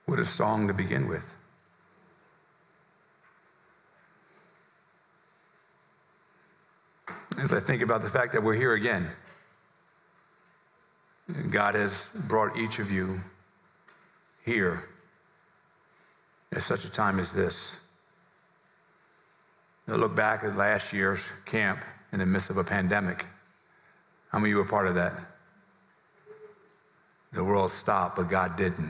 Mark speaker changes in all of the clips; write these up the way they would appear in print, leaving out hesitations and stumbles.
Speaker 1: with a song to begin with. As I think about the fact that we're here again, God has brought each of you here at such a time as this. Now look back at last year's camp in the midst of a pandemic. How many of you were part of that? The world stopped, but God didn't.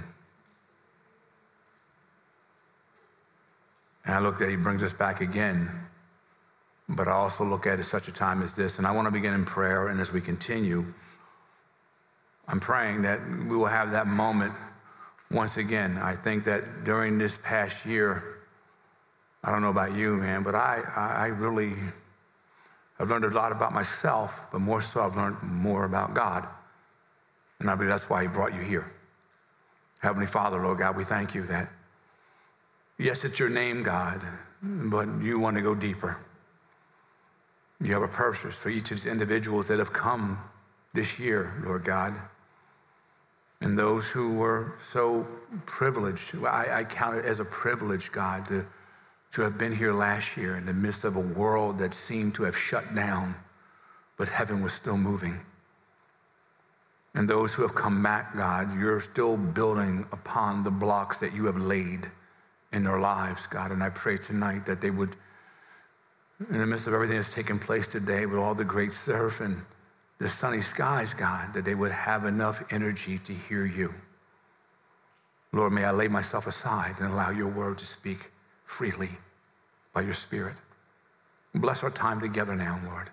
Speaker 1: And I look at He brings us back again. But I also look at it such a time as this, and I want to begin in prayer, and as we continue, I'm praying that we will have that moment once again. I think that during this past year, I don't know about you, man, but I've learned a lot about myself, but more so I've learned more about God. And I believe that's why He brought you here. Heavenly Father, Lord God, we thank you that, yes, it's your name, God, but you want to go deeper. You have a purpose for each of these individuals that have come this year, Lord God. And those who were so privileged, I count it as a privilege, God, to have been here last year in the midst of a world that seemed to have shut down, but heaven was still moving. And those who have come back, God, you're still building upon the blocks that you have laid in their lives, God. And I pray tonight that they would, in the midst of everything that's taking place today, with all the great surf and the sunny skies, God, that they would have enough energy to hear you. Lord, may I lay myself aside and allow your word to speak freely by your Spirit. Bless our time together now, Lord.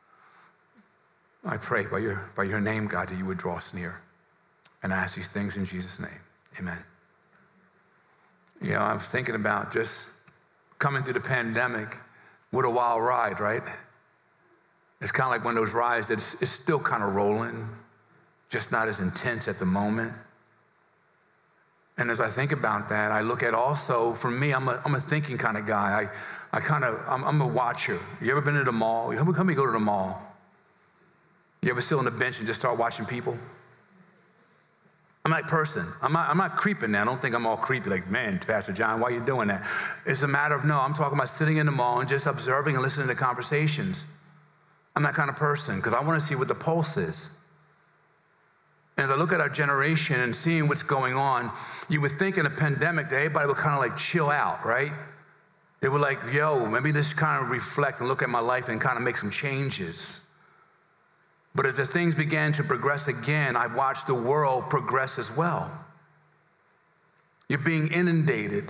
Speaker 1: I pray by your name, God, that you would draw us near. And I ask these things in Jesus' name. Amen. You know, I was thinking about just coming through the pandemic. What a wild ride, right? It's kind of like one of those rides that's it's still kind of rolling, just not as intense at the moment. And as I think about that, I look at also, for me, I'm a thinking kind of guy. I'm a watcher. You ever been to the mall? How many go to the mall? You ever sit on the bench and just start watching people? I'm that person. I'm not creeping now. I don't think I'm all creepy, like, man, Pastor John, why are you doing that? It's a matter of, no, I'm talking about sitting in the mall and just observing and listening to conversations. I'm that kind of person because I want to see what the pulse is. And as I look at our generation and seeing what's going on, you would think in a pandemic that everybody would kind of like chill out, right? They were like, yo, maybe let's kind of reflect and look at my life and kind of make some changes. But as the things began to progress again, I watched the world progress as well. You're being inundated.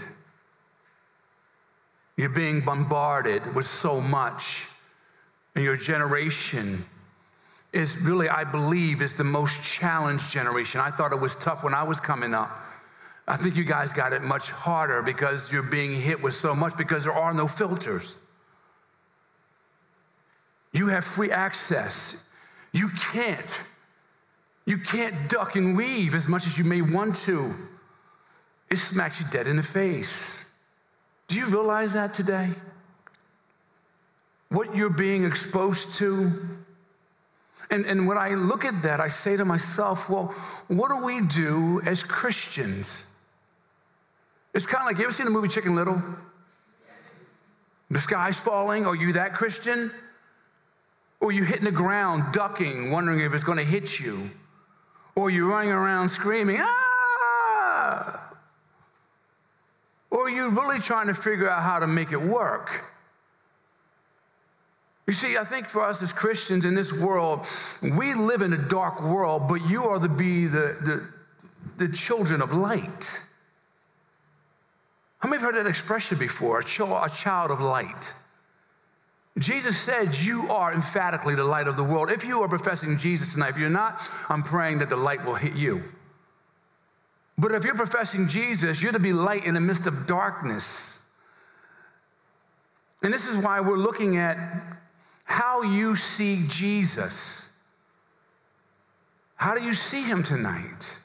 Speaker 1: You're being bombarded with so much. And your generation is really, I believe, is the most challenged generation. I thought it was tough when I was coming up. I think you guys got it much harder because you're being hit with so much because there are no filters. You have free access. You can't duck and weave as much as you may want to. It smacks you dead in the face. Do you realize that today? What you're being exposed to? And when I look at that, I say to myself, well, what do we do as Christians? It's kind of like, you ever seen the movie Chicken Little? The sky's falling. Are you that Christian? Or you hitting the ground, ducking, wondering if it's going to hit you. Or you're running around screaming, ah! Or you're really trying to figure out how to make it work. You see, I think for us as Christians in this world, we live in a dark world, but you are to be the children of light. How many have heard that expression before? A child of light. Jesus said you are emphatically the light of the world. If you are professing Jesus tonight, if you're not, I'm praying that the light will hit you. But if you're professing Jesus, you're to be light in the midst of darkness. And this is why we're looking at how you see Jesus. How do you see him tonight?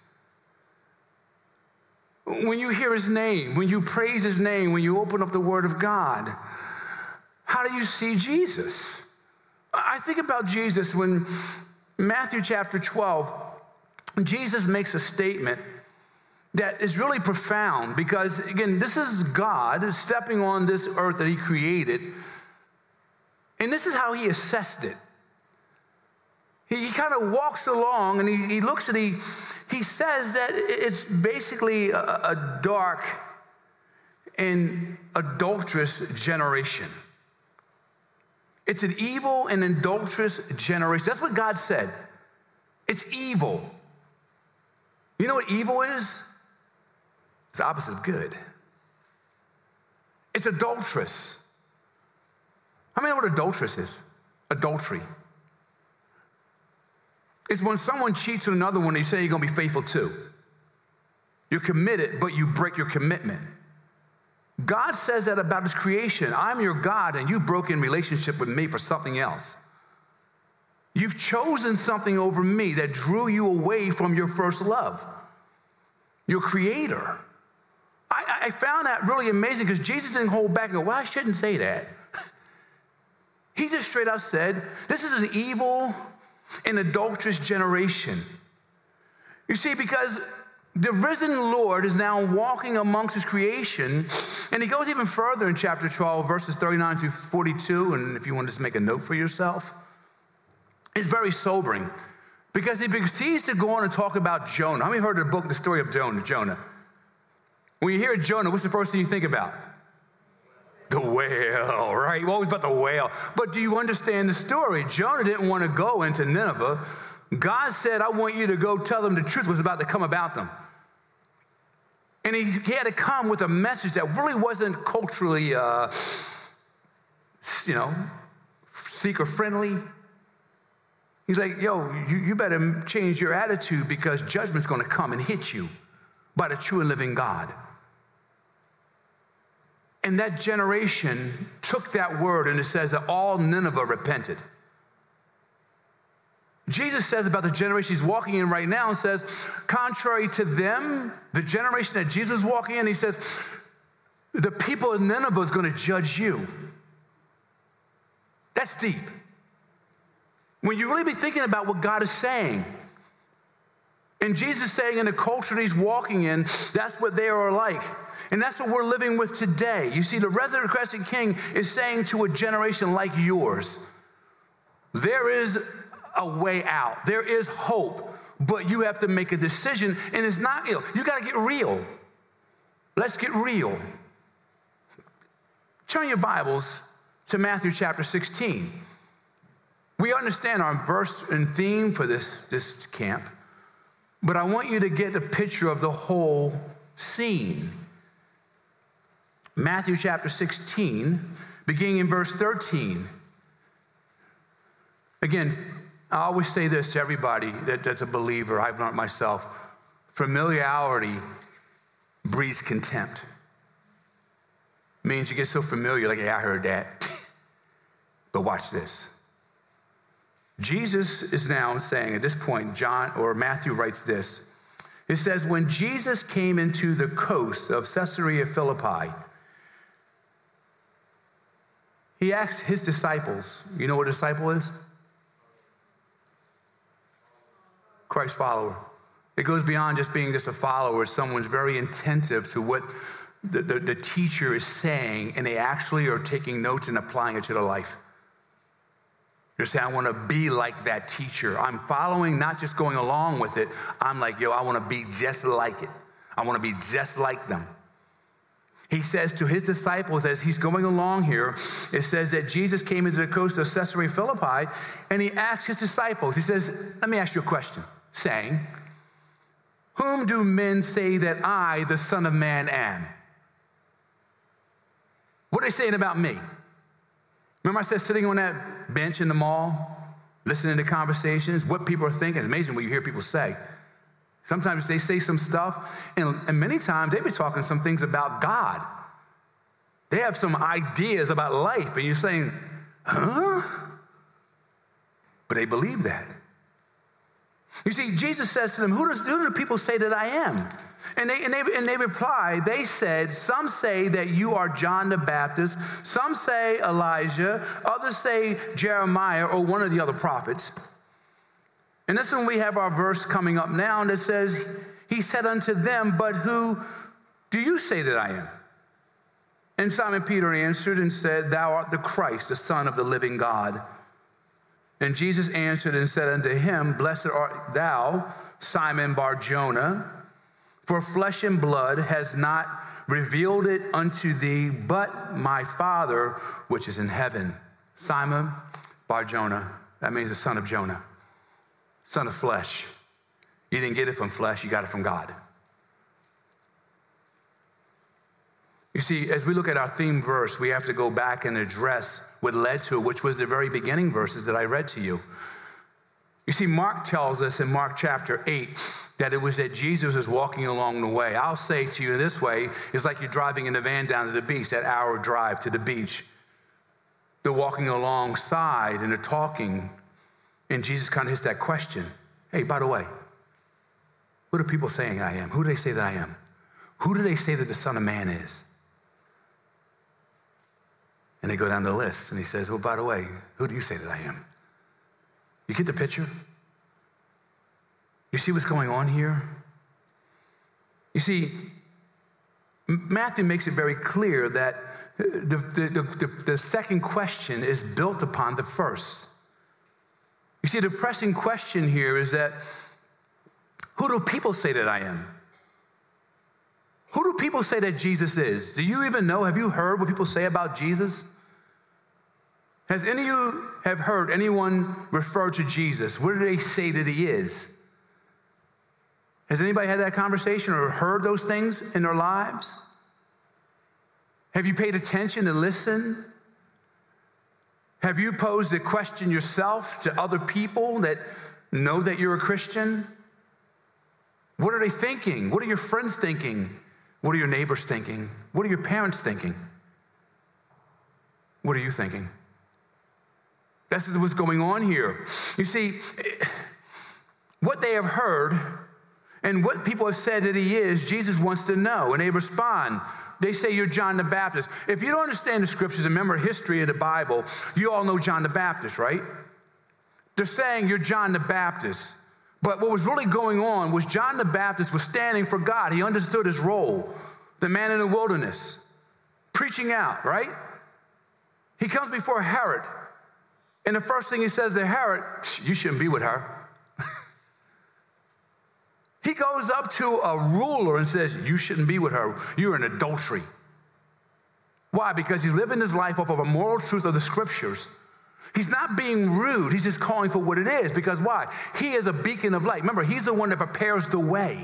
Speaker 1: When you hear his name, when you praise his name, when you open up the Word of God, how do you see Jesus? I think about Jesus when Matthew chapter 12, Jesus makes a statement that is really profound because, again, this is God stepping on this earth that he created, and this is how he assessed it. He kind of walks along and he looks at he says that it's basically a dark and adulterous generation. It's an evil and adulterous generation. That's what God said. It's evil. You know what evil is? It's the opposite of good. It's adulterous. How many know what adulterous is? Adultery. It's when someone cheats on another one, they say you're going to be faithful too. You're committed, but you break your commitment. God says that about his creation. I'm your God, and you've broken relationship with me for something else. You've chosen something over me that drew you away from your first love, your creator. I found that really amazing because Jesus didn't hold back and go, well, I shouldn't say that. He just straight up said, this is an evil and adulterous generation. You see, because the risen Lord is now walking amongst his creation, and he goes even further in chapter 12, verses 39 through 42, and if you want to just make a note for yourself, it's very sobering because he proceeds to go on and talk about Jonah. How many heard of the book, The Story of Jonah? When you hear Jonah, what's the first thing you think about? The whale, right? You're always about the whale. But do you understand the story? Jonah didn't want to go into Nineveh. God said, I want you to go tell them the truth was about to come about them. And he had to come with a message that really wasn't culturally, seeker-friendly. He's like, you better change your attitude because judgment's going to come and hit you by the true and living God. And that generation took that word, and it says that all Nineveh repented. Jesus says about the generation he's walking in right now, and says, contrary to them, the generation that Jesus is walking in, he says, the people of Nineveh is going to judge you. That's deep. When you really be thinking about what God is saying, and Jesus is saying in the culture that he's walking in, that's what they are like. And that's what we're living with today. You see, the resurrected King is saying to a generation like yours, there is a way out. There is hope, but you have to make a decision, and it's not ill. You got to get real. Let's get real. Turn your Bibles to Matthew chapter 16. We understand our verse and theme for this camp, but I want you to get a picture of the whole scene. Matthew chapter 16, beginning in verse 13. Again, I always say this to everybody that's a believer. I've learned myself. Familiarity breeds contempt. Means you get so familiar, like, yeah, I heard that. But watch this. Jesus is now saying, at this point, Matthew writes this. It says, when Jesus came into the coast of Caesarea Philippi, he asked his disciples, you know what a disciple is? Christ follower. It goes beyond just being just a follower. Someone's very attentive to what the teacher is saying, and they actually are taking notes and applying it to their life. You're saying, I want to be like that teacher. I'm following, not just going along with it. I'm like, I want to be just like it. I want to be just like them. He says to his disciples as he's going along here, it says that Jesus came into the coast of Caesarea Philippi, and he asked his disciples, he says, let me ask you a question, saying, whom do men say that I, the Son of Man, am? What are they saying about me? Remember I said sitting on that bench in the mall, listening to conversations, what people are thinking. It's amazing what you hear people say. Sometimes they say some stuff, and many times they be talking some things about God. They have some ideas about life, and you're saying, huh? But they believe that. You see, Jesus says to them, who do people say that I am? And they reply, they said, some say that you are John the Baptist, some say Elijah, others say Jeremiah or one of the other prophets. And this is when we have our verse coming up now, and it says, he said unto them, but who do you say that I am? And Simon Peter answered and said, Thou art the Christ, the Son of the living God. And Jesus answered and said unto him, Blessed art thou, Simon Bar-Jonah, for flesh and blood has not revealed it unto thee, but my Father which is in heaven. Simon Bar-Jonah, that means the son of Jonah, son of flesh. You didn't get it from flesh, you got it from God. You see, as we look at our theme verse, we have to go back and address what led to it, which was the very beginning verses that I read to you. You see, Mark tells us in Mark chapter 8 that it was that Jesus was walking along the way. I'll say to you this way, it's like you're driving in a van down to the beach, that hour drive to the beach. They're walking alongside and they're talking, and Jesus kind of hits that question. Hey, by the way, what are people saying I am? Who do they say that I am? Who do they say that the Son of Man is? And they go down the list, and he says, well, by the way, who do you say that I am? You get the picture? You see what's going on here? You see, Matthew makes it very clear that the second question is built upon the first. You see, the pressing question here is that, who do people say that I am? Who do people say that Jesus is? Do you even know? Have you heard what people say about Jesus? Has any of you have heard anyone refer to Jesus? What do they say that he is? Has anybody had that conversation or heard those things in their lives? Have you paid attention to listen? Have you posed a question yourself to other people that know that you're a Christian? What are they thinking? What are your friends thinking? What are your neighbors thinking? What are your parents thinking? What are you thinking? That's what's going on here. You see, what they have heard and what people have said that he is, Jesus wants to know, and they respond. They say, you're John the Baptist. If you don't understand the scriptures and remember history of the Bible, you all know John the Baptist, right? They're saying you're John the Baptist. But what was really going on was John the Baptist was standing for God. He understood his role, the man in the wilderness, preaching out, right? He comes before Herod, and the first thing he says to Herod, you shouldn't be with her. He goes up to a ruler and says, you shouldn't be with her. You're in adultery. Why? Because he's living his life off of a moral truth of the scriptures. He's not being rude. He's just calling for what it is. Because why? He is a beacon of light. Remember, he's the one that prepares the way.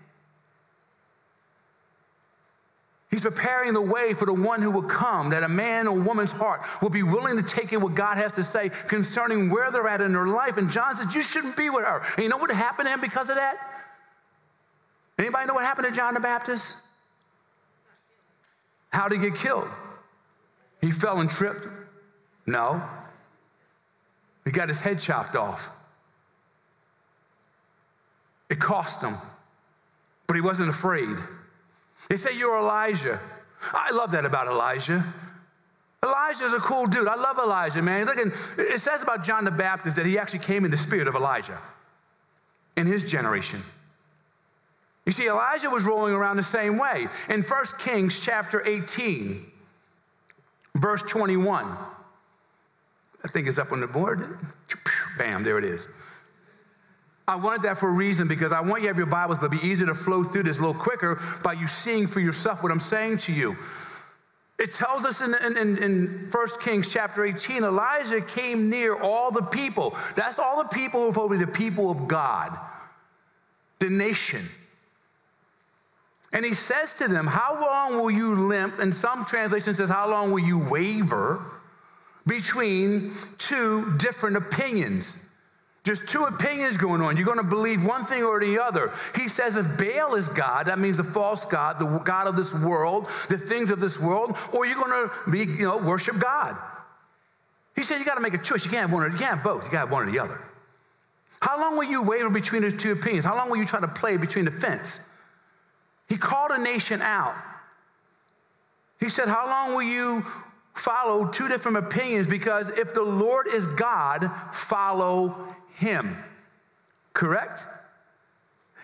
Speaker 1: He's preparing the way for the one who will come, that a man or woman's heart will be willing to take in what God has to say concerning where they're at in their life. And John says, you shouldn't be with her. And you know what happened to him because of that? Anybody know what happened to John the Baptist? How did he get killed? He fell and tripped? No. He got his head chopped off. It cost him, but he wasn't afraid. They say you're Elijah. I love that about Elijah. Elijah's a cool dude. I love Elijah, man. It says about John the Baptist that he actually came in the spirit of Elijah in his generation. You see, Elijah was rolling around the same way. In 1 Kings chapter 18, verse 21, I think it's up on the board. Bam, there it is. I wanted that for a reason because I want you to have your Bibles, but it'd be easier to flow through this a little quicker by you seeing for yourself what I'm saying to you. It tells us in 1 Kings chapter 18, Elijah came near all the people. That's all the people who are probably the people of God, the nation. And he says to them, how long will you limp? And some translation says, how long will you waver between two different opinions? Just two opinions going on. You're going to believe one thing or the other. He says if Baal is God, that means the false God, the God of this world, the things of this world, or you're going to worship God. He said you got to make a choice. You can't have both. You got to have one or the other. How long will you waver between the two opinions? How long will you try to play between the fence? He called a nation out. He said, how long will you follow two different opinions? Because if the Lord is God, follow him. Correct?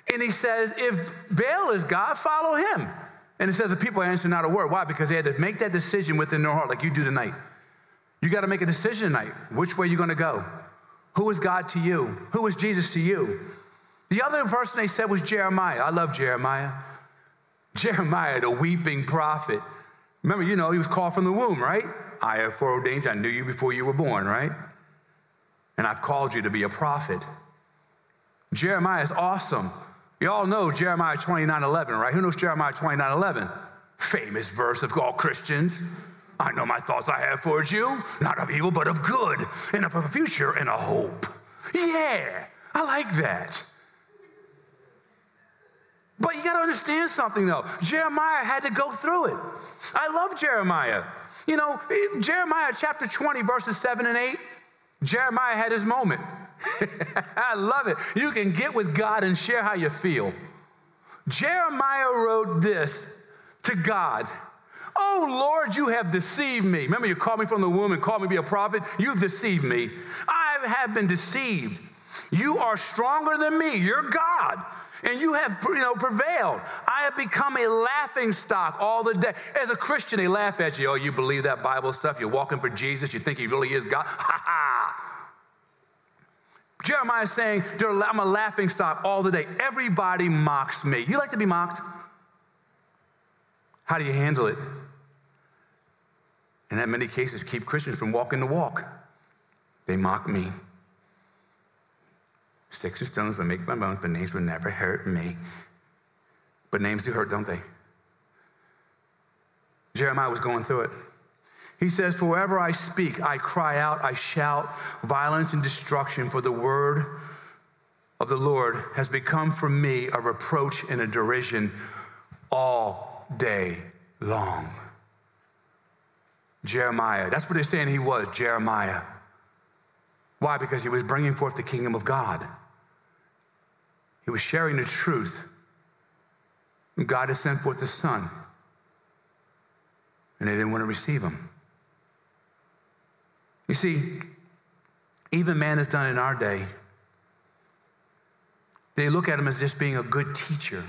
Speaker 1: And he says, if Baal is God, follow him. And it says the people answered not a word. Why? Because they had to make that decision within their heart like you do tonight. You got to make a decision tonight. Which way you're going to go? Who is God to you? Who is Jesus to you? The other person they said was Jeremiah. I love Jeremiah. Jeremiah, the weeping prophet. Remember, he was called from the womb, right? I have foreordained you. I knew you before you were born, right? And I've called you to be a prophet. Jeremiah is awesome. You all know Jeremiah 29:11, right? Who knows Jeremiah 29:11? Famous verse of all Christians. I know my thoughts I have towards you, not of evil, but of good, and of a future and a hope. Yeah, I like that. But you got to understand something, though. Jeremiah had to go through it. I love Jeremiah. Jeremiah chapter 20, verses 7 and 8, Jeremiah had his moment. I love it. You can get with God and share how you feel. Jeremiah wrote this to God. Oh, Lord, you have deceived me. Remember, you called me from the womb and called me to be a prophet? You've deceived me. I have been deceived. You are stronger than me. You're God. And you have, prevailed. I have become a laughing stock all the day. As a Christian, they laugh at you. Oh, you believe that Bible stuff? You're walking for Jesus. You think he really is God? Ha ha. Jeremiah is saying, I'm a laughing stock all the day. Everybody mocks me. You like to be mocked? How do you handle it? And in many cases, keep Christians from walking the walk. They mock me. Sticks and stones will make my bones, but names will never hurt me. But names do hurt, don't they? Jeremiah was going through it. He says, for wherever I speak, I cry out, I shout violence and destruction, for the word of the Lord has become for me a reproach and a derision all day long. Jeremiah, that's what they're saying he was, Jeremiah. Why? Because he was bringing forth the kingdom of God. He was sharing the truth. God has sent forth the Son, and they didn't want to receive him. You see, even man has done in our day. They look at him as just being a good teacher.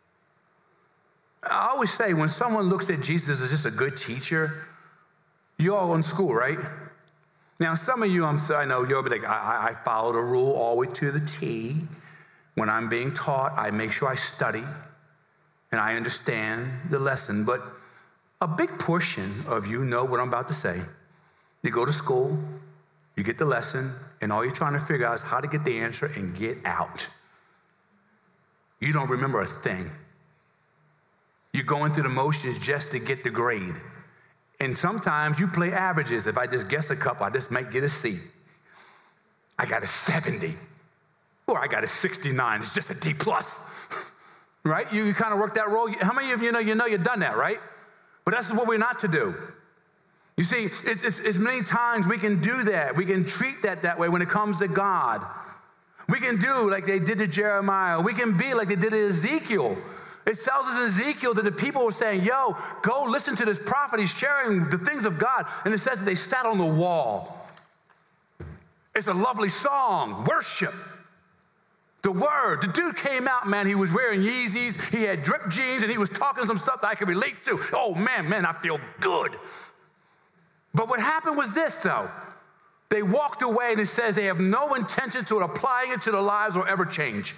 Speaker 1: I always say when someone looks at Jesus as just a good teacher, you all in school, right? Now, some of you, I know you'll be like, I follow the rule all the way to the T. When I'm being taught, I make sure I study and I understand the lesson. But a big portion of you know what I'm about to say. You go to school, you get the lesson, and all you're trying to figure out is how to get the answer and get out. You don't remember a thing. You're going through the motions just to get the grade. And sometimes you play averages. If I just guess a couple, I just might get a C. I got a 70. Or I got a 69. It's just a D+. Right? You kind of work that role. How many of you know you've done that, right? But that's what we're not to do. You see, it's many times we can do that. We can treat that way when it comes to God. We can do like they did to Jeremiah. We can be like they did to Ezekiel. It tells us in Ezekiel that the people were saying, yo, go listen to this prophet. He's sharing the things of God. And it says that they sat on the wall. It's a lovely song, worship. The word, the dude came out, man, he was wearing Yeezys, he had drip jeans, and he was talking some stuff that I could relate to. Oh, man, I feel good. But what happened was this, though. They walked away, and it says they have no intention to apply it to their lives or ever change.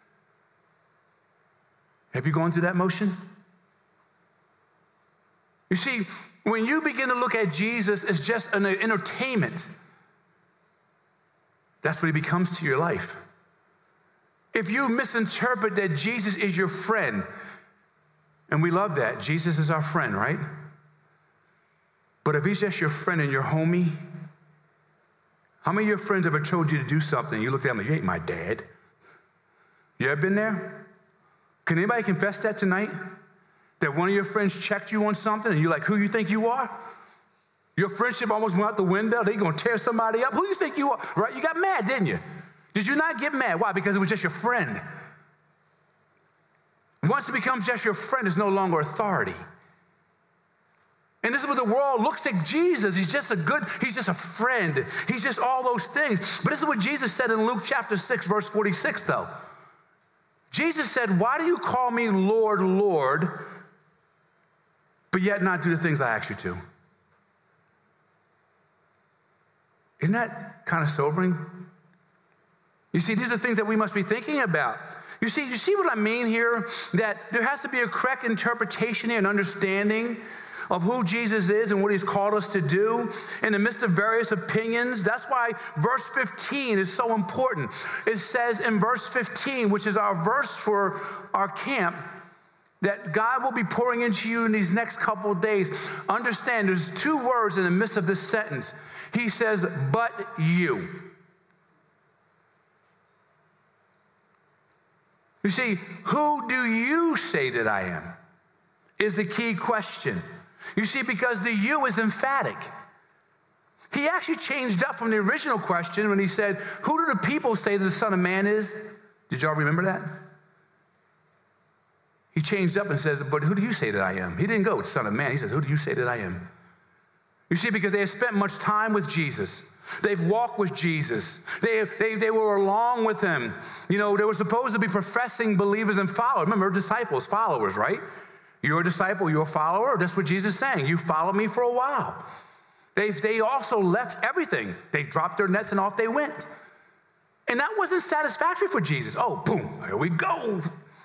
Speaker 1: Have you gone through that motion? You see, when you begin to look at Jesus as just an entertainment, that's what he becomes to your life. If you misinterpret that Jesus is your friend, and we love that, Jesus is our friend, right? But if he's just your friend and your homie, how many of your friends ever told you to do something and you looked at them like, you ain't my dad? You ever been there? Can anybody confess that tonight? That one of your friends checked you on something and you're like, who you think you are? Your friendship almost went out the window. They're going to tear somebody up. Who you think you are? Right? You got mad, didn't you? Did you not get mad? Why? Because it was just your friend. Once it becomes just your friend, it's no longer authority. And this is what the world looks at Jesus. He's just a friend. He's just all those things. But this is what Jesus said in Luke chapter 6, verse 46, though. Jesus said, why do you call me Lord, Lord, but yet not do the things I ask you to? Isn't that kind of sobering? You see, these are things that we must be thinking about. You see what I mean here? That there has to be a correct interpretation here and understanding of who Jesus is and what he's called us to do in the midst of various opinions. That's why verse 15 is so important. It says in verse 15, which is our verse for our camp, that God will be pouring into you in these next couple of days. Understand, there's two words in the midst of this sentence. He says, but you. You see, who do you say that I am is the key question. You see, because the you is emphatic. He actually changed up from the original question when he said, who do the people say that the Son of Man is? Did y'all remember that? He changed up and says, but who do you say that I am? He didn't go, Son of Man. He says, who do you say that I am? You see, because they have spent much time with Jesus. They've walked with Jesus. They were along with him. You know, they were supposed to be professing believers and followers. Remember, disciples, followers, right? You're a disciple, you're a follower. That's what Jesus is saying. You followed me for a while. They also left everything. They dropped their nets and off they went. And that wasn't satisfactory for Jesus. Oh, boom, here we go.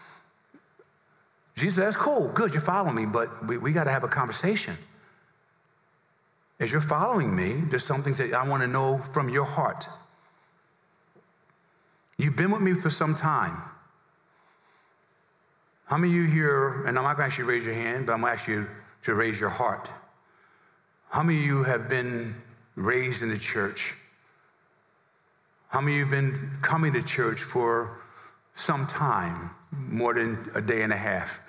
Speaker 1: Jesus said, that's cool, good, you're following me, but we got to have a conversation. As you're following me, there's some things that I want to know from your heart. You've been with me for some time. How many of you here, and I'm not going to ask you to raise your hand, but I'm going to ask you to raise your heart. How many of you have been raised in the church? How many of you have been coming to church for some time, more than a day and a half?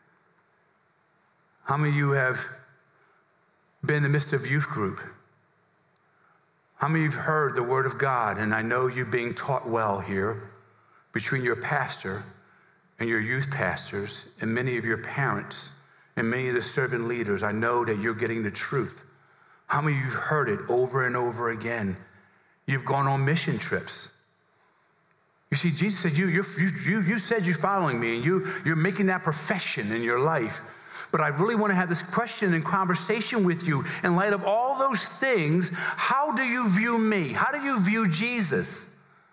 Speaker 1: How many of you have been in the midst of youth group? How many of you have heard the word of God? And I know you're being taught well here between your pastor and your youth pastors and many of your parents and many of the servant leaders. I know that you're getting the truth. How many of you have heard it over and over again? You've gone on mission trips. You see, Jesus said, you said you're following me, and you're making that profession in your life. But I really want to have this question and conversation with you. In light of all those things, how do you view me? How do you view Jesus?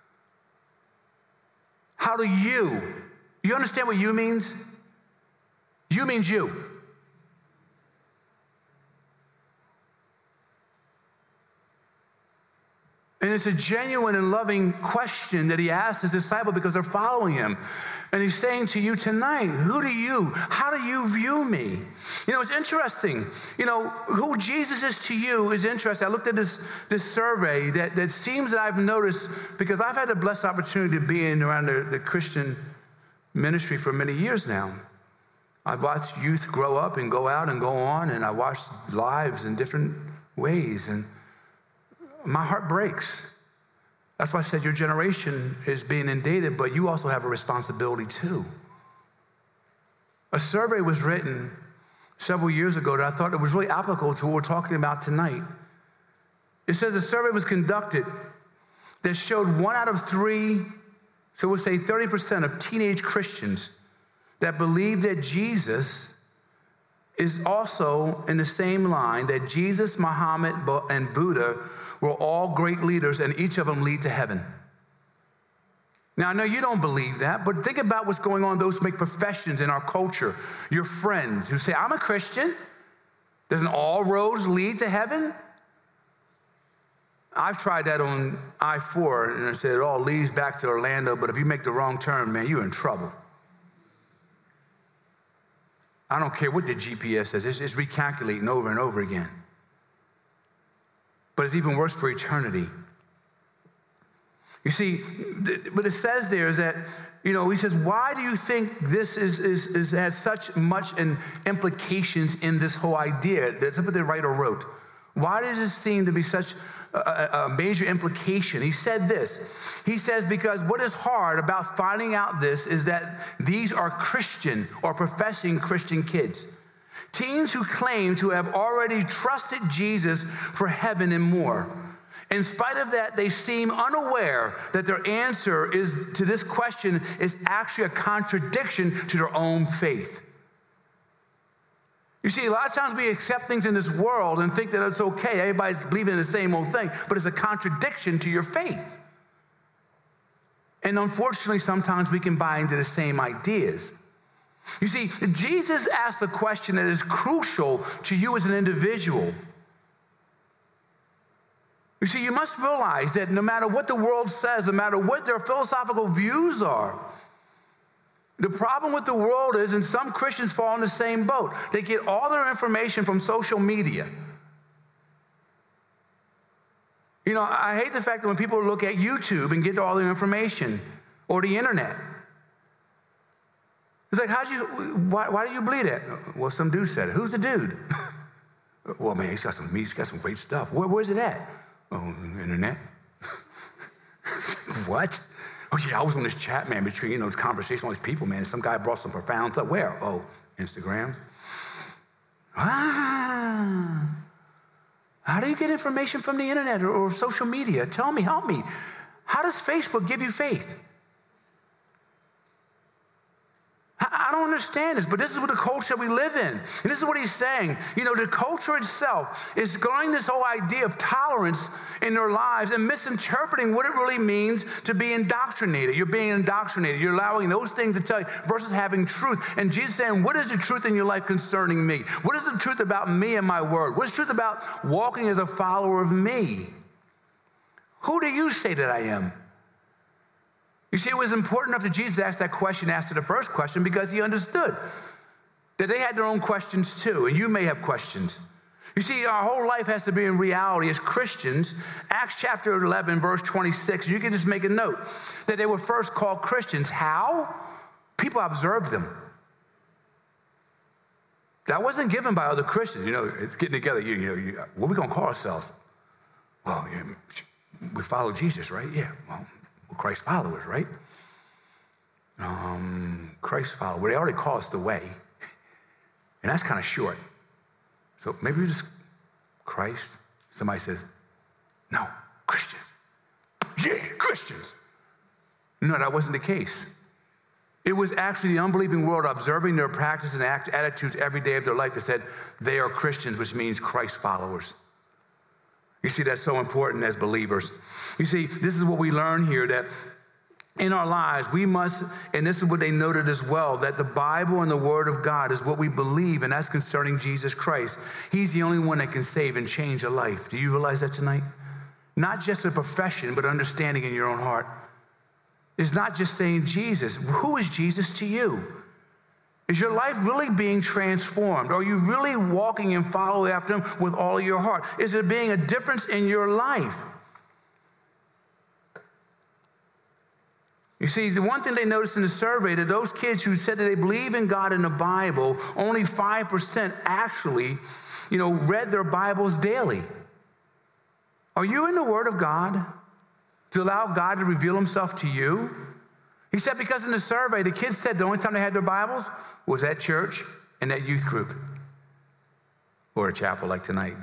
Speaker 1: How do you? You understand what you means? You means you. And it's a genuine and loving question that he asked his disciple because they're following him. And he's saying to you tonight, how do you view me? You know, it's interesting. You know, who Jesus is to you is interesting. I looked at this survey that seems that I've noticed, because I've had the blessed opportunity to be in around the Christian ministry for many years now. I've watched youth grow up and go out and go on, and I watched lives in different ways, and my heart breaks. That's why I said your generation is being inundated, but you also have a responsibility too. A survey was written several years ago that I thought it was really applicable to what we're talking about tonight. It says a survey was conducted that showed 1 out of 3, so we'll say 30% of teenage Christians that believe that Jesus is also in the same line, that Jesus, Muhammad, and Buddha were all great leaders, and each of them lead to heaven. Now, I know you don't believe that, but think about what's going on, those who make professions in our culture, your friends who say, I'm a Christian. Doesn't all roads lead to heaven? I've tried that on I-4, and I said it all leads back to Orlando, but if you make the wrong turn, man, you're in trouble. I don't care what the GPS says. It's recalculating over and over again. But it's even worse for eternity. You see, what it says there is that, you know, he says, why do you think this has such much implications in this whole idea? That's what the writer wrote. Why does it seem to be such a major implication? He said this. He says, because what is hard about finding out this is that these are Christian or professing Christian kids. Teens who claim to have already trusted Jesus for heaven and more. In spite of that, they seem unaware that their answer to this question is actually a contradiction to their own faith. You see, a lot of times we accept things in this world and think that it's okay. Everybody's believing in the same old thing, but it's a contradiction to your faith. And unfortunately, sometimes we can buy into the same ideas. You see, Jesus asked a question that is crucial to you as an individual. You see, you must realize that no matter what the world says, no matter what their philosophical views are, the problem with the world is, and some Christians fall in the same boat, they get all their information from social media. You know, I hate the fact that when people look at YouTube and get all their information, or the internet, it's like, why do you believe that? Well, some dude said it. Who's the dude? Well, man, he's got some great stuff. Where's it at? Oh, internet. What? Oh, yeah, I was on this chat, man, between, this conversation, all these people, man, and some guy brought some profound stuff. Where? Oh, Instagram. How do you get information from the internet or social media? Tell me, help me. How does Facebook give you faith? I don't understand this, but this is what the culture we live in. And this is what he's saying. The culture itself is growing this whole idea of tolerance in their lives and misinterpreting what it really means to be indoctrinated. You're being indoctrinated. You're allowing those things to tell you versus having truth. And Jesus is saying, what is the truth in your life concerning me? What is the truth about me and my word? What is the truth about walking as a follower of me? Who do you say that I am? You see, it was important enough that Jesus asked that question after the first question because he understood that they had their own questions too, and you may have questions. You see, our whole life has to be in reality as Christians. Acts chapter 11, verse 26, you can just make a note that they were first called Christians. How? People observed them. That wasn't given by other Christians. It's getting together. What are we going to call ourselves? Well, we follow Jesus, right? Yeah, well, we're Christ followers, right? Christ followers. Well, they already call us the way. And that's kind of short. So maybe we just Christ. Somebody says, no, Christians. Yeah, Christians. No, that wasn't the case. It was actually the unbelieving world observing their practice and attitudes every day of their life that said they are Christians, which means Christ followers. You see, that's so important as believers. You see, this is what we learn here, that in our lives, we must, and this is what they noted as well, that the Bible and the Word of God is what we believe, and that's concerning Jesus Christ. He's the only one that can save and change a life. Do you realize that tonight? Not just a profession, but understanding in your own heart. It's not just saying Jesus. Who is Jesus to you? Is your life really being transformed? Are you really walking and following after him with all of your heart? Is there being a difference in your life? You see, the one thing they noticed in the survey, that those kids who said that they believe in God and the Bible, only 5% actually, read their Bibles daily. Are you in the Word of God to allow God to reveal himself to you? He said because in the survey, the kids said the only time they had their Bibles was at church and at youth group or a chapel like tonight.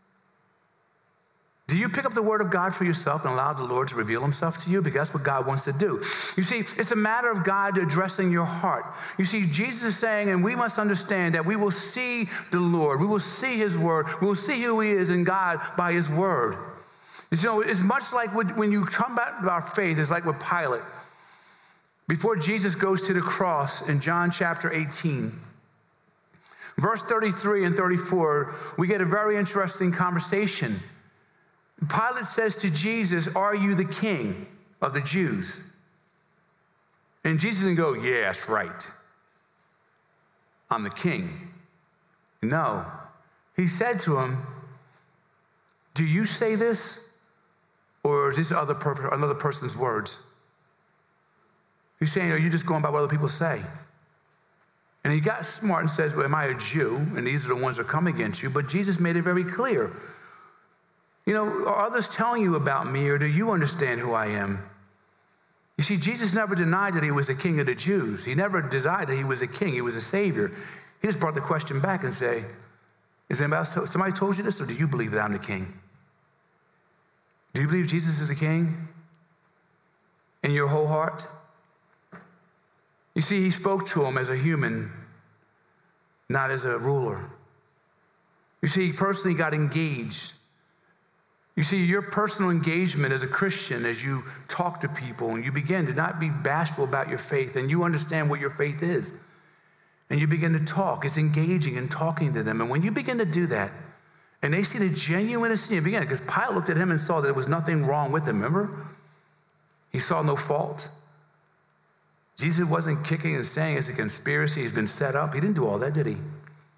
Speaker 1: Do you pick up the Word of God for yourself and allow the Lord to reveal himself to you? Because that's what God wants to do. You see, it's a matter of God addressing your heart. You see, Jesus is saying, and we must understand that we will see the Lord. We will see his Word. We will see who he is in God by his Word. It's much like when you come back to our faith, it's like with Pilate. Before Jesus goes to the cross in John chapter 18, verse 33 and 34, we get a very interesting conversation. Pilate says to Jesus, "Are you the king of the Jews?" And Jesus didn't go, "Yeah, that's right. I'm the king." No. He said to him, "Do you say this? Or is this another person's words?" He's saying, "Are you just going by what other people say?" And he got smart and says, "Well, am I a Jew? And these are the ones that come against you." But Jesus made it very clear. Are others telling you about me, or do you understand who I am? You see, Jesus never denied that he was the king of the Jews. He never denied that he was a king. He was a savior. He just brought the question back and say, somebody told you this, or do you believe that I'm the king? Do you believe Jesus is the King in your whole heart? You see, he spoke to him as a human, not as a ruler. You see, he personally got engaged. You see, your personal engagement as a Christian, as you talk to people and you begin to not be bashful about your faith and you understand what your faith is, and you begin to talk, it's engaging and talking to them. And when you begin to do that, and they see the genuineness in you, begin, because Pilate looked at him and saw that there was nothing wrong with him, remember? He saw no fault. Jesus wasn't kicking and saying it's a conspiracy, he's been set up. He didn't do all that, did he?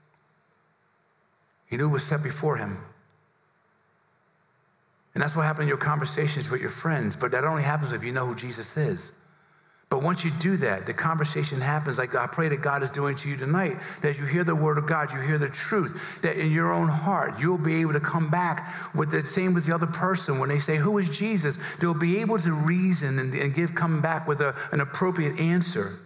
Speaker 1: He knew it was set before him. And that's what happened in your conversations with your friends. But that only happens if you know who Jesus is. But once you do that, the conversation happens like I pray that God is doing to you tonight, that you hear the word of God, you hear the truth, that in your own heart, you'll be able to come back with the same with the other person. When they say, who is Jesus? They'll be able to reason and come back with an appropriate answer.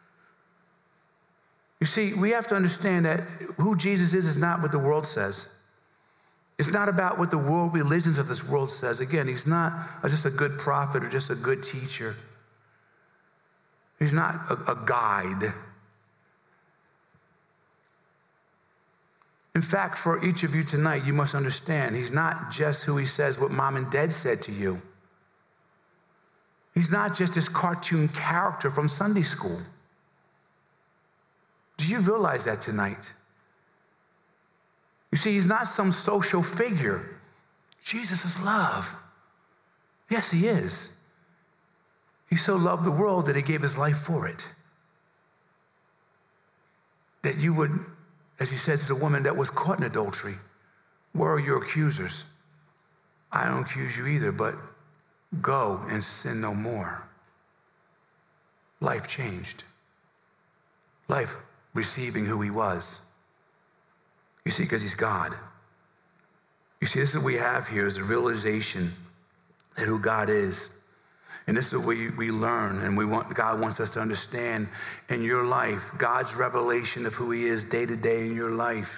Speaker 1: You see, we have to understand that who Jesus is not what the world says. It's not about what the world religions of this world says. Again, he's not just a good prophet or just a good teacher. He's not a guide. In fact, for each of you tonight, you must understand, he's not just who he says what mom and dad said to you. He's not just this cartoon character from Sunday school. Do you realize that tonight? You see, he's not some social figure. Jesus is love. Yes, he is. He so loved the world that he gave his life for it. That you would, as he said to the woman that was caught in adultery, where are your accusers? I don't accuse you either, but go and sin no more. Life changed. Life receiving who he was. You see, because he's God. You see, this is what we have here is a realization that who God is. And this is what we learn, and God wants us to understand in your life, God's revelation of who he is day to day in your life.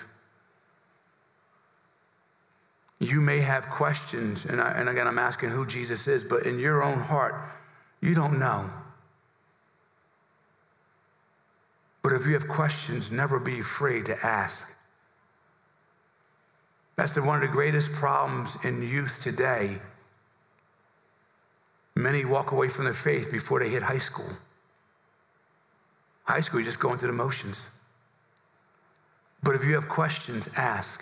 Speaker 1: You may have questions, and again, I'm asking who Jesus is, but in your own heart, you don't know. But if you have questions, never be afraid to ask. That's one of the greatest problems in youth today. Many walk away from their faith before they hit high school. High school, you're just going through the motions. But if you have questions, ask.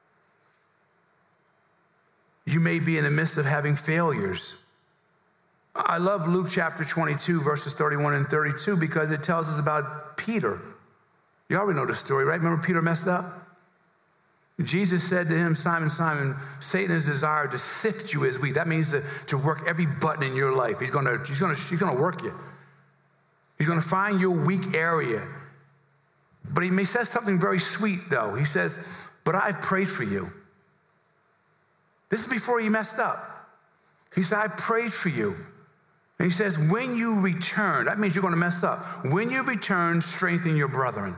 Speaker 1: You may be in the midst of having failures. I love Luke chapter 22, verses 31 and 32, because it tells us about Peter. You already know the story, right? Remember Peter messed up? Jesus said to him, Simon, Simon, Satan has desired to sift you as wheat. That means to work every button in your life. He's going to work you. He's going to find your weak area. But he says something very sweet, though. He says, but I've prayed for you. This is before he messed up. He said, I prayed for you. And he says, when you return, that means you're going to mess up. When you return, strengthen your brethren.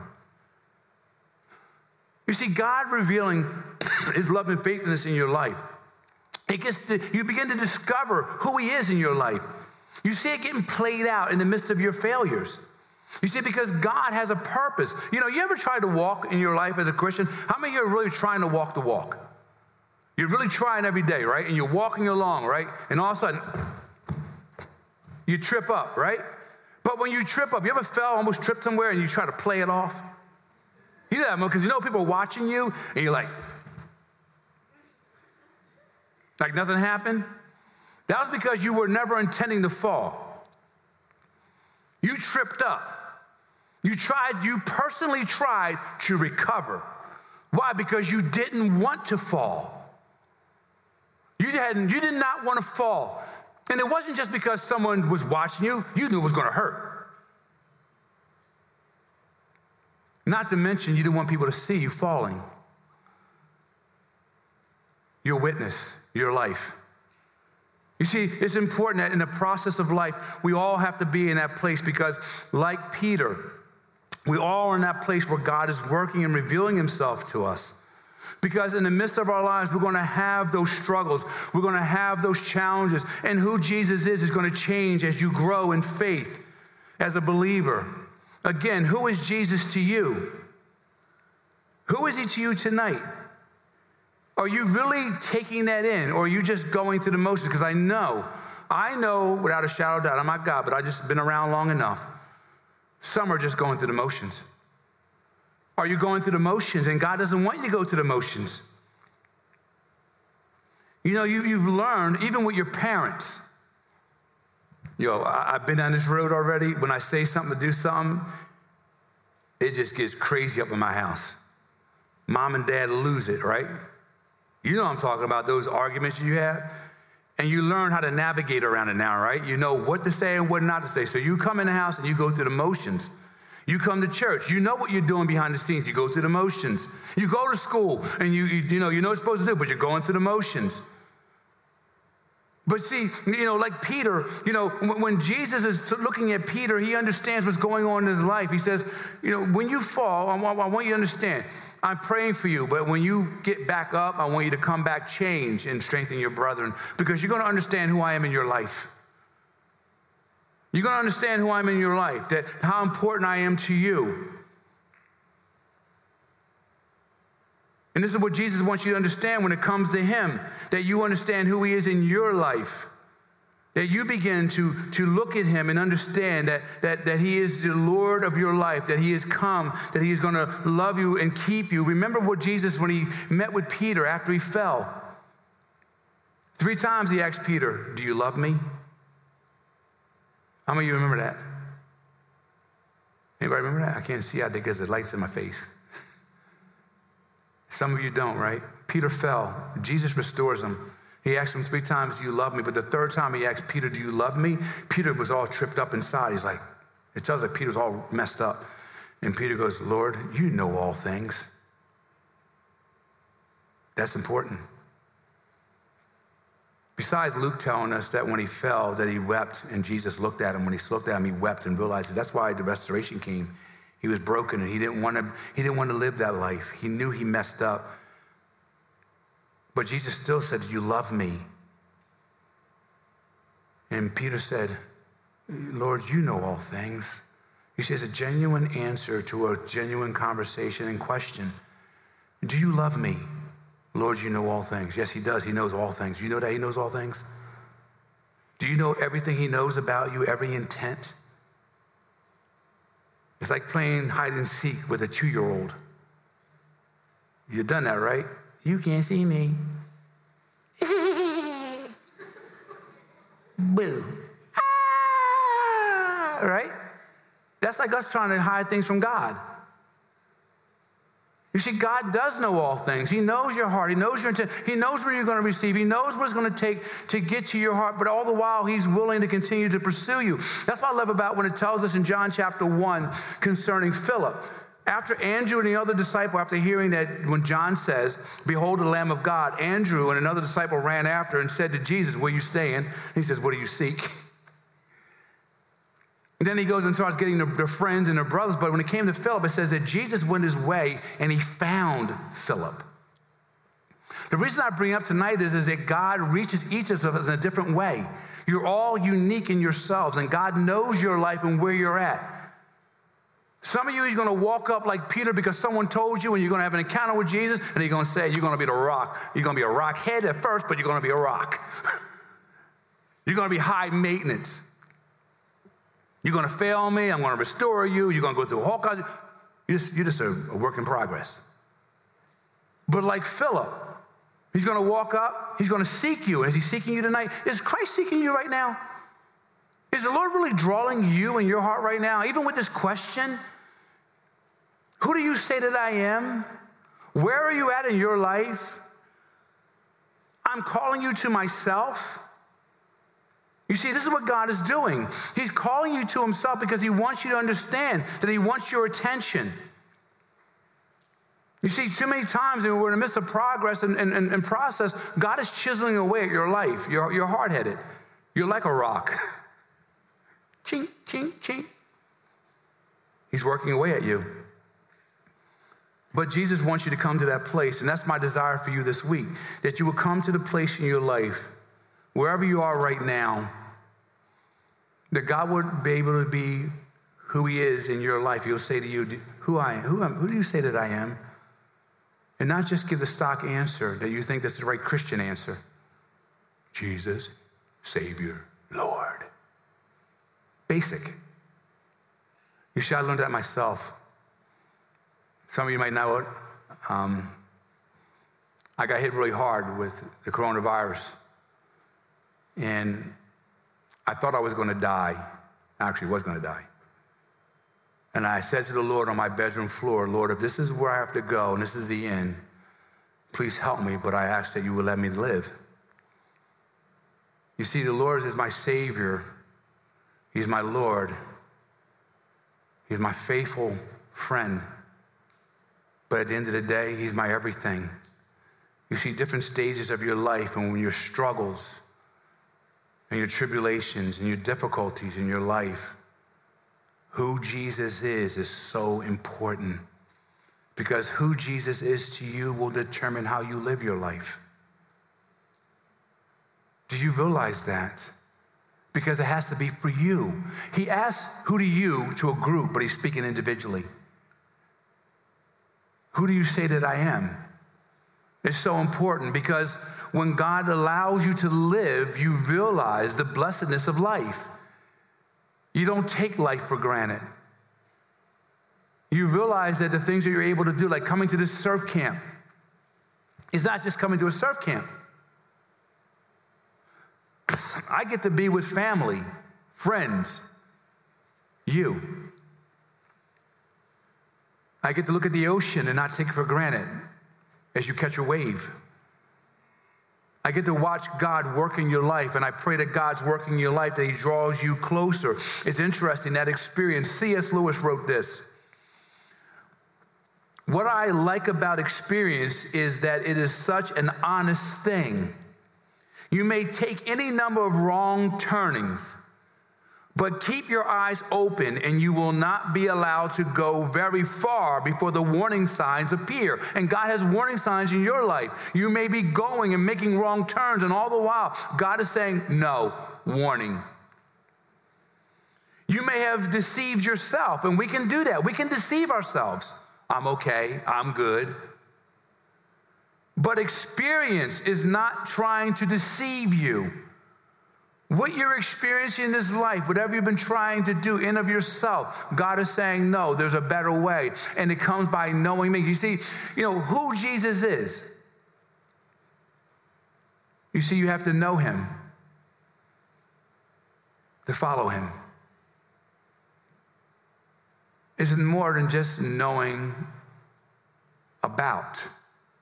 Speaker 1: You see, God revealing his love and faithfulness in your life. You begin to discover who he is in your life. You see it getting played out in the midst of your failures. You see, because God has a purpose. You know, you ever tried to walk in your life as a Christian? How many of you are really trying to walk the walk? You're really trying every day, right? And you're walking along, right? And all of a sudden, you trip up, right? But when you trip up, you ever fell, almost tripped somewhere, and you try to play it off? You know that, because you know people are watching you, and you're like nothing happened? That was because you were never intending to fall. You tripped up. You personally tried to recover. Why? Because you didn't want to fall. You did not want to fall. And it wasn't just because someone was watching you. You knew it was going to hurt. Not to mention, you didn't want people to see you falling. Your witness, your life. You see, it's important that in the process of life, we all have to be in that place because, like Peter, we all are in that place where God is working and revealing himself to us. Because in the midst of our lives, we're going to have those struggles. We're going to have those challenges. And who Jesus is going to change as you grow in faith as a believer. Again, who is Jesus to you? Who is he to you tonight? Are you really taking that in, or are you just going through the motions? Because I know without a shadow of doubt, I'm not God, but I've just been around long enough. Some are just going through the motions. Are you going through the motions? And God doesn't want you to go through the motions. You know, you've learned, even with your parents. I've been down this road already. When I say something to do something, it just gets crazy up in my house. Mom and dad lose it, right? You know what I'm talking about, those arguments you have. And you learn how to navigate around it now, right? You know what to say and what not to say. So you come in the house and you go through the motions. You come to church. You know what you're doing behind the scenes. You go through the motions. You go to school and you know what you're supposed to do, but you're going through the motions. But see, like Peter, when Jesus is looking at Peter, he understands what's going on in his life. He says, when you fall, I want you to understand, I'm praying for you, but when you get back up, I want you to come back, change, and strengthen your brethren, because you're going to understand who I am in your life. You're going to understand who I'm in your life, that how important I am to you. And this is what Jesus wants you to understand when it comes to him, that you understand who he is in your life, that you begin to look at him and understand that he is the Lord of your life, that he has come, that he is going to love you and keep you. Remember what Jesus, when he met with Peter after he fell, 3 times he asked Peter, do you love me? How many of you remember that? Anybody remember that? I can't see out there because the light's in my face. Some of you don't, right? Peter fell. Jesus restores him. He asked him 3 times, do you love me? But the 3rd time he asked Peter, do you love me? Peter was all tripped up inside. He's like, it tells like Peter's all messed up. And Peter goes, Lord, you know all things. That's important. Besides Luke telling us that when he fell, that he wept, and Jesus looked at him. When he looked at him, he wept and realized that that's why the restoration came. He was broken, and he didn't want to live that life. He knew he messed up. But Jesus still said, do you love me? And Peter said, Lord, you know all things. You see, it's a genuine answer to a genuine conversation and question. Do you love me? Lord, you know all things. Yes, he does. He knows all things. You know that he knows all things? Do you know everything he knows about you, every intent? It's like playing hide and seek with a 2-year-old. You've done that, right? You can't see me. Boo. Ah, right? That's like us trying to hide things from God. You see, God does know all things. He knows your heart. He knows your intent. He knows where you're going to receive. He knows what it's going to take to get to your heart, but all the while, he's willing to continue to pursue you. That's what I love about when it tells us in John chapter 1 concerning Philip. After Andrew and the other disciple, after hearing that when John says, behold the Lamb of God, Andrew and another disciple ran after and said to Jesus, where are you staying? He says, what do you seek? And then he goes and starts getting their friends and their brothers. But when it came to Philip, it says that Jesus went his way and he found Philip. The reason I bring up tonight is that God reaches each of us in a different way. You're all unique in yourselves, and God knows your life and where you're at. Some of you, he's going to walk up like Peter because someone told you, and you're going to have an encounter with Jesus, and he's going to say, you're going to be the rock. You're going to be a rock head at first, but you're going to be a rock. You're going to be high maintenance. You're going to fail me. I'm going to restore you. You're going to go through a whole kinds. You're just a work in progress. But like Philip, he's going to walk up. He's going to seek you. Is he seeking you tonight? Is Christ seeking you right now? Is the Lord really drawing you in your heart right now? Even with this question, who do you say that I am? Where are you at in your life? I'm calling you to myself. You see, this is what God is doing. He's calling you to himself because he wants you to understand that he wants your attention. You see, too many times when we're in the midst of progress and process, God is chiseling away at your life. You're hard-headed. You're like a rock. Ching, ching, ching. He's working away at you. But Jesus wants you to come to that place, and that's my desire for you this week, that you will come to the place in your life, wherever you are right now, that God would be able to be who he is in your life. He'll say to you, who do you say that I am? And not just give the stock answer that you think that's the right Christian answer. Jesus, Savior, Lord. Basic. You see, I learned that myself. Some of you might know it. I got hit really hard with the coronavirus. And I thought I was going to die. I actually was going to die. And I said to the Lord on my bedroom floor, Lord, if this is where I have to go and this is the end, please help me, but I ask that you will let me live. You see, the Lord is my Savior. He's my Lord. He's my faithful friend. But at the end of the day, he's my everything. You see different stages of your life, and when your struggles and your tribulations and your difficulties in your life, who Jesus is so important. Because who Jesus is to you will determine how you live your life. Do you realize that? Because it has to be for you. He asks who do you to a group, but he's speaking individually. Who do you say that I am? It's so important because when God allows you to live, you realize the blessedness of life. You don't take life for granted. You realize that the things that you're able to do, like coming to this surf camp, is not just coming to a surf camp. I get to be with family, friends, you. I get to look at the ocean and not take it for granted as you catch a wave. I get to watch God work in your life, and I pray that God's working in your life, that he draws you closer. It's interesting, that experience. C.S. Lewis wrote this. What I like about experience is that it is such an honest thing. You may take any number of wrong turnings, but keep your eyes open and you will not be allowed to go very far before the warning signs appear. And God has warning signs in your life. You may be going and making wrong turns, and all the while, God is saying, no, warning. You may have deceived yourself, and we can do that. We can deceive ourselves. I'm okay, I'm good. But experience is not trying to deceive you. What you're experiencing in this life, whatever you've been trying to do in of yourself, God is saying, no, there's a better way. And it comes by knowing me. You see, who Jesus is. You see, you have to know him to follow him. It's more than just knowing about.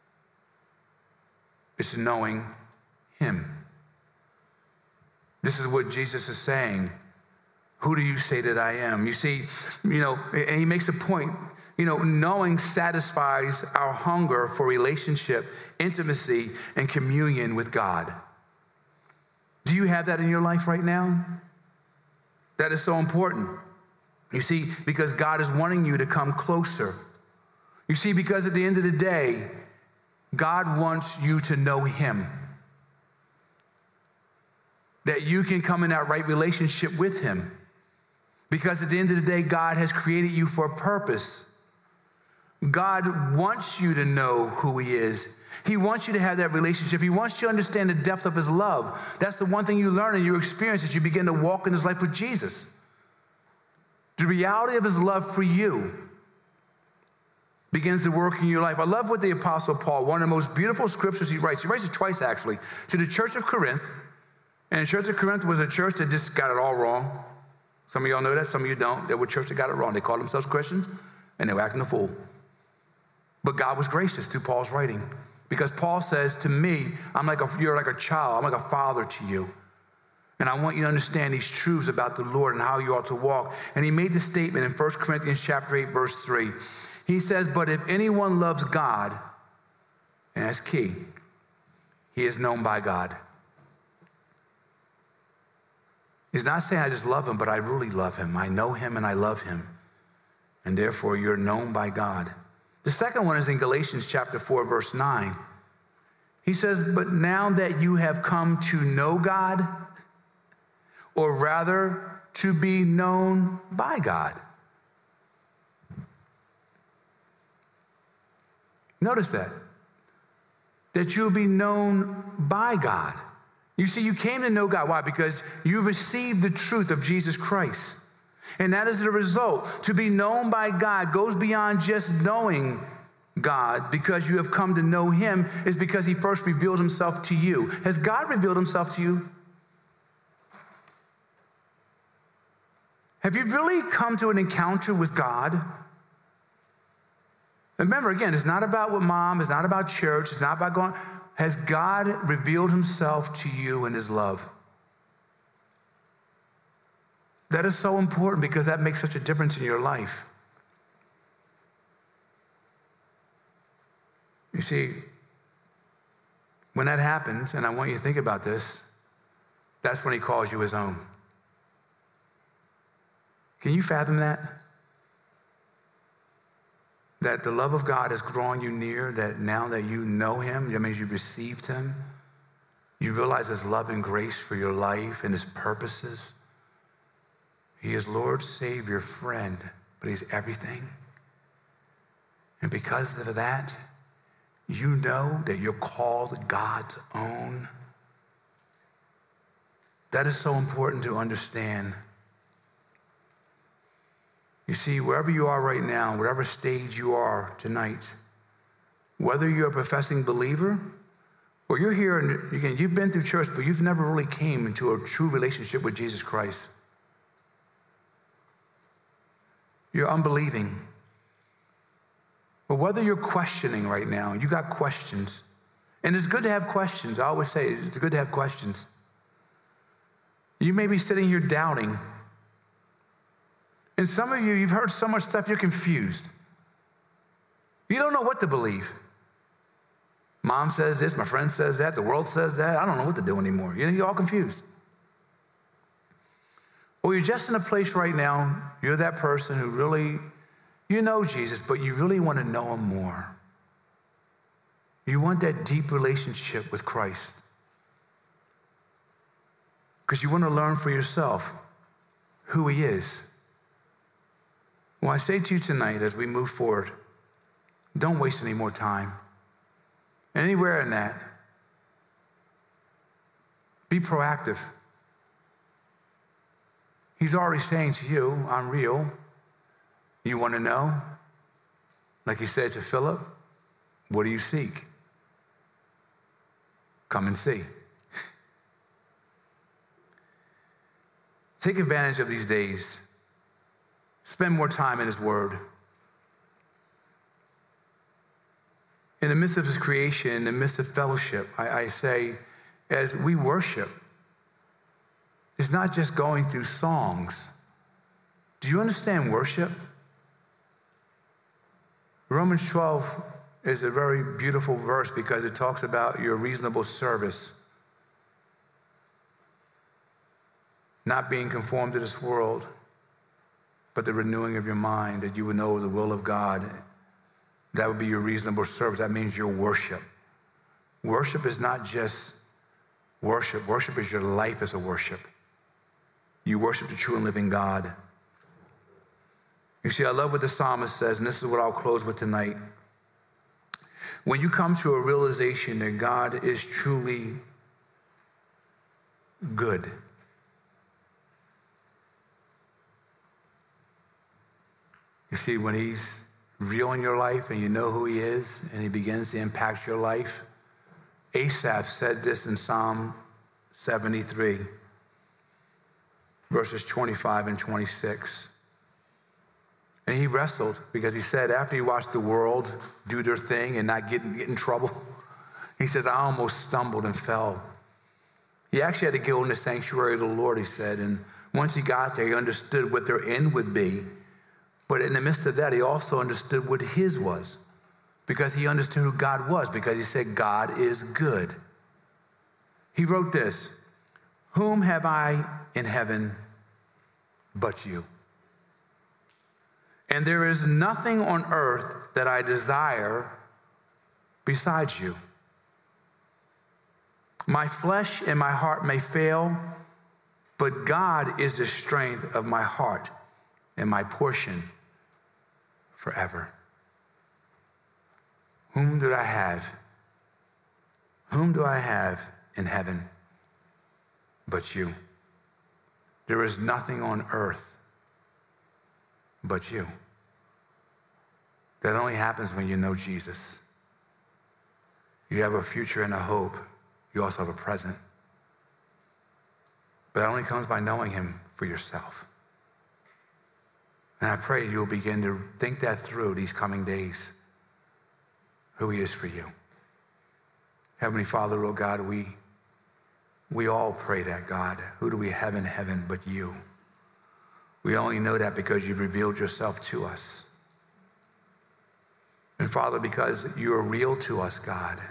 Speaker 1: It's knowing him. This is what Jesus is saying. Who do you say that I am? You see, and he makes a point. Knowing satisfies our hunger for relationship, intimacy, and communion with God. Do you have that in your life right now? That is so important. You see, because God is wanting you to come closer. You see, because at the end of the day, God wants you to know him. That you can come in that right relationship with him. Because at the end of the day, God has created you for a purpose. God wants you to know who he is. He wants you to have that relationship. He wants you to understand the depth of his love. That's the one thing you learn in your experience as you begin to walk in this life with Jesus. The reality of his love for you begins to work in your life. I love what the Apostle Paul, one of the most beautiful scriptures he writes it twice actually, to the church of Corinth. And the church of Corinth was a church that just got it all wrong. Some of y'all know that, some of you don't. They were a church that got it wrong. They called themselves Christians, and they were acting a fool. But God was gracious through Paul's writing. Because Paul says to me, you're like a child. I'm like a father to you. And I want you to understand these truths about the Lord and how you ought to walk. And he made the statement in 1 Corinthians chapter 8, verse 3. He says, but if anyone loves God, and that's key, he is known by God. He's not saying I just love him, but I really love him. I know him and I love him. And therefore, you're known by God. The second one is in Galatians chapter 4, verse 9. He says, but now that you have come to know God, or rather to be known by God. Notice that you'll be known by God. You see, you came to know God. Why? Because you received the truth of Jesus Christ. And that is the result. To be known by God goes beyond just knowing God, because you have come to know him, is because he first revealed himself to you. Has God revealed himself to you? Have you really come to an encounter with God? Remember, again, it's not about what mom, it's not about church, it's not about going. Has God revealed himself to you in his love? That is so important because that makes such a difference in your life. You see, when that happens, and I want you to think about this, that's when he calls you his own. Can you fathom that? That the love of God is drawing you near, that now that you know him, that means you've received him. You realize his love and grace for your life and his purposes. He is Lord, Savior, friend, but he's everything. And because of that, you know that you're called God's own. That is so important to understand. You see, wherever you are right now, whatever stage you are tonight, whether you're a professing believer or you're here and again, you've been through church, but you've never really came into a true relationship with Jesus Christ. You're unbelieving. But whether you're questioning right now, you got questions, and it's good to have questions. I always say it's good to have questions. You may be sitting here doubting. And some of you, you've heard so much stuff, you're confused. You don't know what to believe. Mom says this, my friend says that, the world says that. I don't know what to do anymore. You're all confused. Or you're just in a place right now, you're that person who really, you know Jesus, but you really want to know him more. You want that deep relationship with Christ. Because you want to learn for yourself who he is. Well, I say to you tonight as we move forward, don't waste any more time. Anywhere in that, be proactive. He's already saying to you, I'm real. You want to know? Like he said to Philip, what do you seek? Come and see. Take advantage of these days. Spend more time in his word. In the midst of his creation, in the midst of fellowship, I say, as we worship, it's not just going through songs. Do you understand worship? Romans 12 is a very beautiful verse because it talks about your reasonable service. Not being conformed to this world, but the renewing of your mind, that you would know the will of God. That would be your reasonable service. That means your worship. Worship is not just worship. Worship is your life as a worship. You worship the true and living God. You see, I love what the psalmist says, and this is what I'll close with tonight. When you come to a realization that God is truly good, you see, when he's real in your life and you know who he is and he begins to impact your life, Asaph said this in Psalm 73, verses 25 and 26. And he wrestled because he said after he watched the world do their thing and not get in trouble, he says, I almost stumbled and fell. He actually had to go in the sanctuary of the Lord, he said. And once he got there, he understood what their end would be. But in the midst of that, he also understood what his was because he understood who God was, because he said, God is good. He wrote this, whom have I in heaven but you? And there is nothing on earth that I desire besides you. My flesh and my heart may fail, but God is the strength of my heart and my portion forever. Whom do I have? Whom do I have in heaven but you? There is nothing on earth but you. That only happens when you know Jesus. You have a future and a hope. You also have a present. But that only comes by knowing him for yourself. And I pray you'll begin to think that through these coming days, who he is for you. Heavenly Father, oh God, we all pray that, God. Who do we have in heaven but you? We only know that because you've revealed yourself to us. And Father, because you are real to us, God,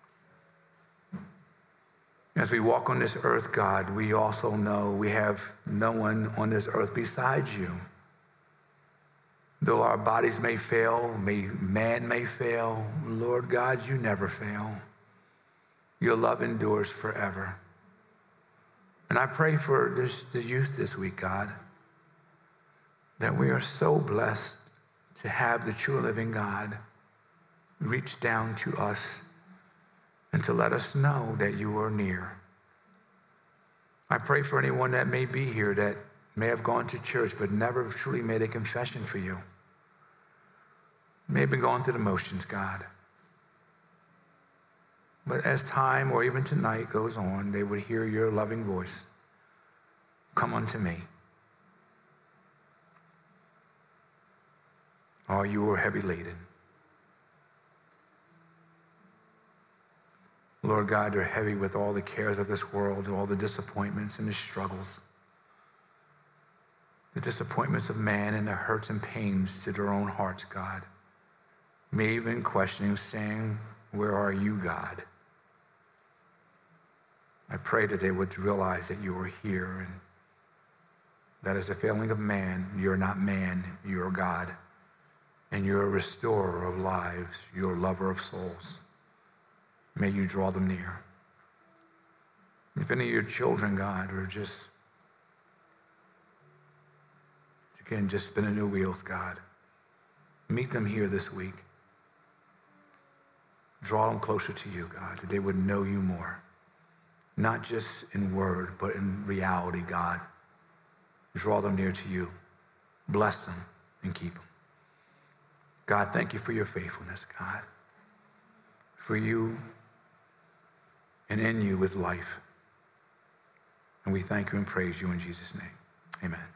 Speaker 1: as we walk on this earth, God, we also know we have no one on this earth besides you. Though our bodies may fail, man may fail, Lord God, you never fail. Your love endures forever. And I pray for the youth this week, God, that we are so blessed to have the true living God reach down to us and to let us know that you are near. I pray for anyone that may be here that may have gone to church but never truly made a confession for you. May have been going through the motions, God. But as time or even tonight goes on, they would hear your loving voice. Come unto me. All you are heavy laden. Lord God, you're heavy with all the cares of this world, all the disappointments and the struggles, the disappointments of man and the hurts and pains to their own hearts, God. May even questioning, saying, where are you, God? I pray that they would realize that you are here and that as a failing of man, you're not man, you're God. And you're a restorer of lives, you're a lover of souls. May you draw them near. If any of your children, God, are just spinning their wheels, God, meet them here this week. Draw them closer to you, God, that they would know you more. Not just in word, but in reality, God. Draw them near to you. Bless them and keep them. God, thank you for your faithfulness, God. For you and in you is life. And we thank you and praise you in Jesus' name. Amen.